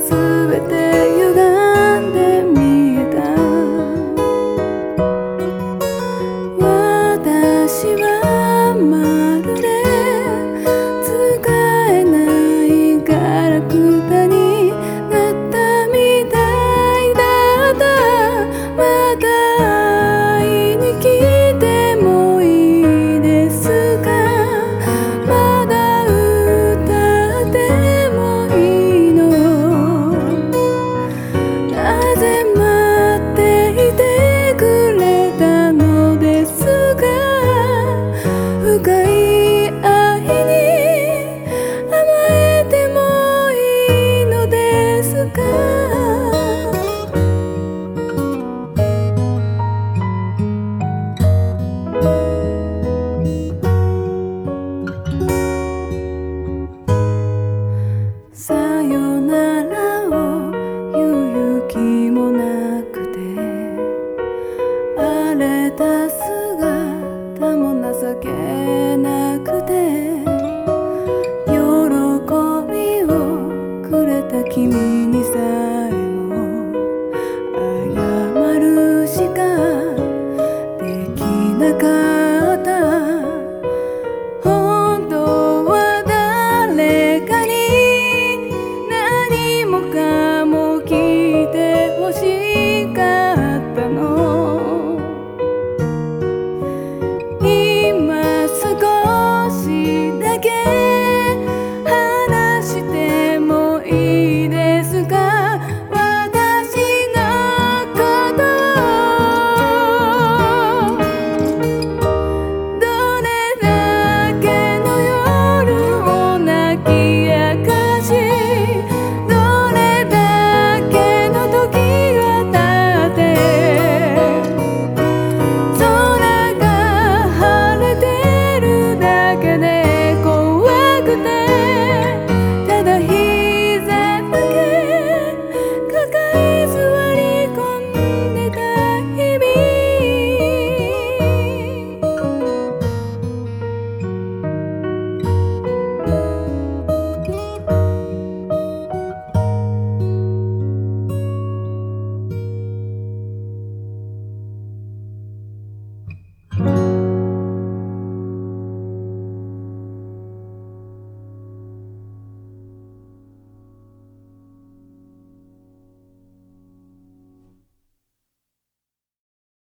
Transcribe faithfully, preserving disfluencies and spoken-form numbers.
全て歪んで見えた。私はまるで使えないガラクタになったみたいだった。また会いに来てもいいですか。まだ歌ってもいいの。なぜ待っていてくれたのですか。深い愛に甘えてもいいのですか。さよならを言う勇気もなくて、荒れた姿も情けなくて、喜びをくれた君にさえ